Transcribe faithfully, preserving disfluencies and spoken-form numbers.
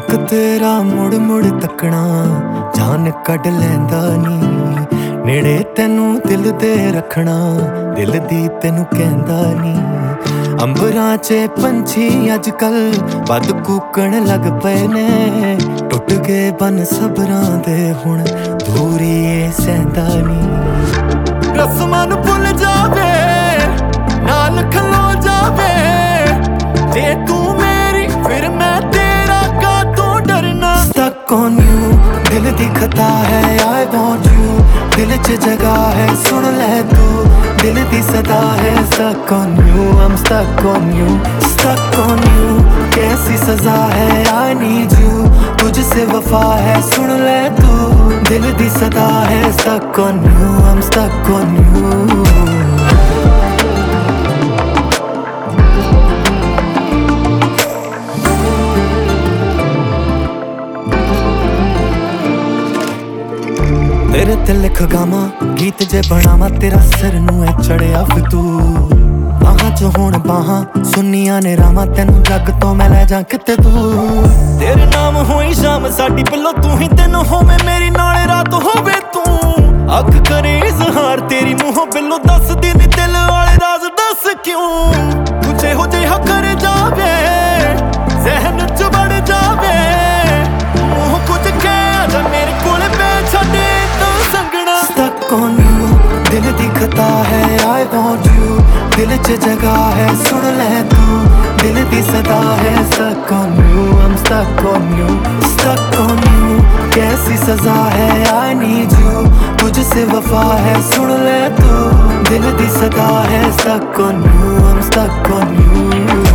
एक तेरा मुड़ मुड़ तकना जान कढ लैंदा नी, नेड़े तेनू दिल दे रखना दिल दी तेनू कहंदा नी। अंबरां च पंछी अजकल बद कूकण लग पे ने, टुट गए बन सबरां दे हुण दूरी ए सहंदा नी। रस्मां नू भुल जावे नाल खलो जावे, जे तू मेरी फिर मैं तेरा कातों डरना। Stuck on you दिल दी खता है I want you, दिल च जगह है सुन ले तू दिल दी सदा है। Stuck on you I'm stuck on you, stuck on you कैसी सजा है I need you, तुझसे वफा है सुन ले तू दिल दी सदा है। Stuck on you I'm stuck on you। तेरे ते लिख गावां गीत जे बनावां, तेरा सिर नू है चढ़िया फितूर। बाहां च हुण बाहां सुनिया ने रावां, तेनू जग तो मैं लै जां किते दूर। तेरे नाम होई शाम साडी पिल्लो तू ही, दिन होवे मेरी नाले रात होवे तू। अख करे इजहार तेरी मूहों बिल्लो, दस दिन दिल वाले राज दस क्यों। तुझे हो जिहा कर जावे जहन च बड़ जावे, मूह कुछ कह जा मेरे कोल मैं छड्डे Stuck on you दिल दी खता है I want you, दिल च जगह है सुन ले तू दिल दी सदा है। Stuck on you I'm stuck on you, stuck on you कैसी सजा है I need you, तुझसे वफा है सुन ले तू दिल दी सदा है। Stuck on you I'm stuck on you।